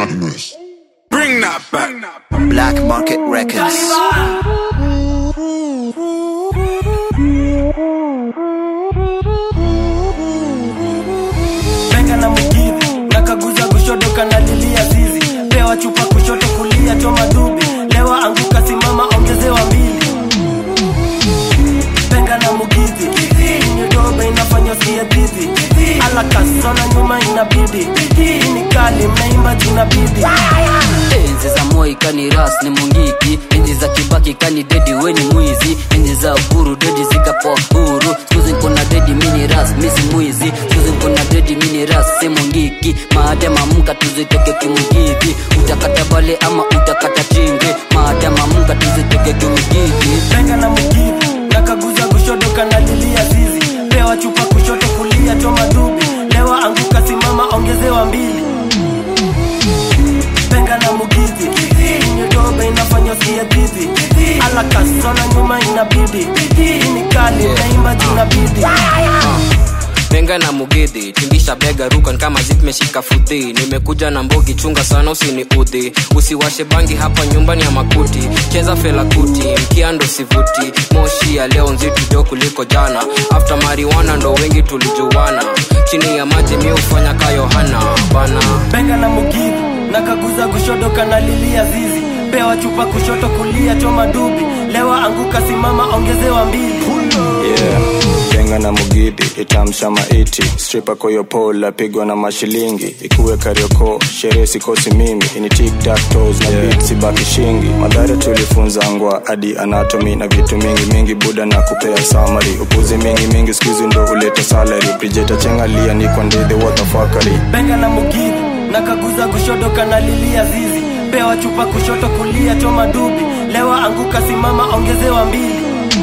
madness. Bring that back. Black Market Records. Benga na Mugithi, nakaguza kushoto kanalilia zizi. Pewa chupa kushoto kulia choma dubi. Lewa anguka simama ongezewa mbili. Benga na Mugithi, nyodobe inafanya siya busy. Ala kasona nyuma inabidi. Ini kali mnaimba jina bidi. Enzi za Moi kani ras ni Mungiki. Enzi za Kibaki kani dedi weni mwizi. Enzi za Uhuru dedi zikapoa huru. Skuzi nkona dedi mini ras misi mwizi. Skuzi nkona dedi mini ras si Mungiki. Maadama muka tuzitoke kimugithi. Utakata bale ama utakata chinge. Maadama muka tuzitoke kimugithi. Benga na Mugithi, nakaguza kushoto kanalilia zizi. Pewa chupa kushoto kulia choma dubi. Lewa anguka simama ongezewa mbili. Benga na Mugithi, nyodobe inafanya siya busy. Ala kasona nyuma inabidi. Ini kali naimba jina bidi. Benga na Mugithi, tingisha bega rukan kama zimeshika futhi. Nimekuja na mbogi chunga sana usiniudhi. Usiwashe bangi hapa nyumbani ya makuti. Cheza fela kuti, mkiando sivuti. Moshi ya leo nzito jo kuliko jana. After marijuana ndo wengi tulijuwana. Chini ya maji mi ufanya ka Yohana bana. Benga na Mugithi, nakaguza kushoto kanalilia zizi. Pewa chupa kushoto kulia choma dubi. Lewa anguka simama ongezewa mbili. Yeah, Benga na Mugithi, itamsha maiti. Stripper koyo pola, pigwa na mashilingi. Ikuwe karioko, sherehe sikosi mimi. Ini tic-tac-toes na beats sibaki shingi. Madhara tulifunza ngwa hadi anatomy. Na vitu mingi buda na kupea summary. Upuzi mingi skizi ndo uleta salary. Bridgeta chengalia ni kwa ndethe watafakari. Benga na Mugithi, nakaguza kushoto kanalilia zizi. Pewa chupa kushoto kulia choma dubi. Lewa anguka simama ongezewa mbili.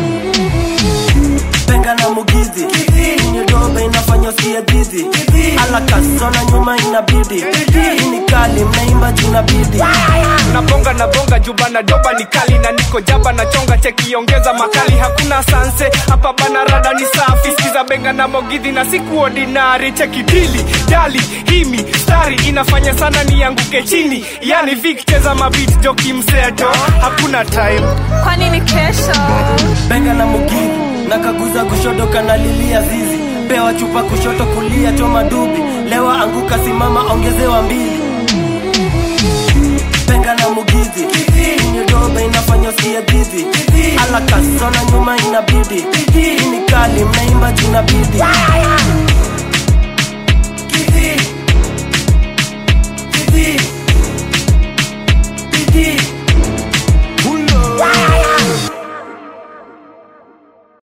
Benga na Mugithi, nyodobe inafanya siya busy. Ala kasona nyuma inabidi. Ini kali mnaimba jina bidi. Nabonga na bonga juba na doba ni kali. Na niko jaba na chonga cheki ongeza makali. Hakuna sanse, hapa bana rada ni safi. Skiza Benga na Mugithi na siku ordinary. Cheki dili, dali, himi, stari. Inafanya sana ni yanguke chini. Yani Vic cheza mabit joki mseto. Hakuna time, kwa nini kesho? Benga na Mugithi, nakaguza kushoto kanalilia zizi. Pewa chupa kushoto kulia choma dubi. Lewa anguka simama ongezewa mbili. Benga na Mugithi, nyodobe inafanya siya busy. Ala kasona nyuma inabidi. Ini kali mnaimba jina bidi.